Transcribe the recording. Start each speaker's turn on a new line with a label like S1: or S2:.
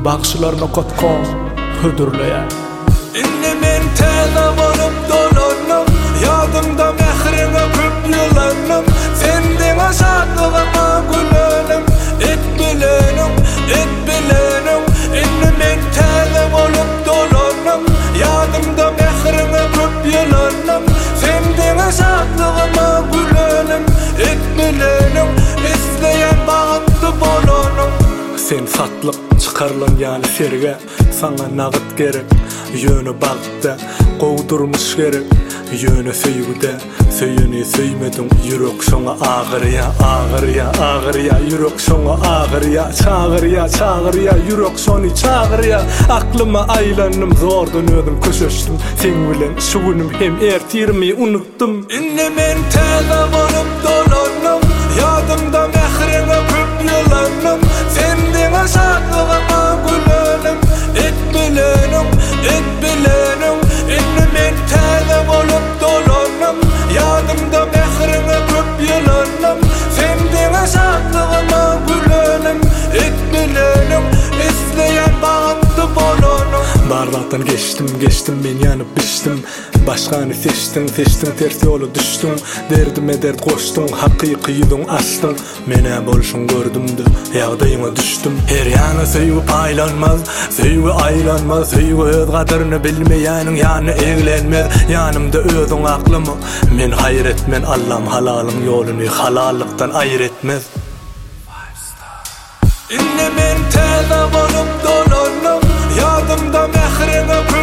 S1: Bakşylaryna gotgan hödürleýär.
S2: Inni men täze bolup dolanam, ýadymda mehriňe köp ýylanam. Senden aşadygyma gülenim, et bilenim. Inni men täze bolup dolanam, ýadymda mehriňe köp ýylanam. Senden aşadygyma gülenim, et bilenim. Isleýän bagty bolanam. Sen satlyk çıkarlan ýaly serge, sana nagyt gerek. Ýöne bagtda gowdurmuş gerek. Ýöne söýgüde, söýeni söýmedin. Ýürek şoňa agyrya, ýürek şoňa agyrya, çağırya, ýürek şony çağırya. Aklyma aýlanyp zordan ödüm köşeşdim. Sen bilen şu günim hem ertirmi unutdum. Inni men täze bolup dolanam, ýadymda mehriňe köp ýylanam. Senden aşadygyma gülenim, et bilenim. Inni men täze bolup dolanam, ýadymda mehriňe köp ýylanam. Senden aşadygyma gülenim, et bilenim. Isleýän bagty bolanam. Barwagtdan geçtim men ýanyp biçdim. Başgany seçdim ters ýola düşdüm. Derdime dert goşdum, hakyky ýüzüň açdym. Mene bolşuň gördümdi, ýagdaýyma düşdüm. Her ýana söýgü aýlanmaz, söýgü öz gadyryny bilmeýäniň ýany eglenmez. Ýanymda özüň aklamy, men hayretmen Allah'ım halalyň ýoluny halalykdan aýr etmez. Inni men täze bolup dolanam, ýadymda mehriňe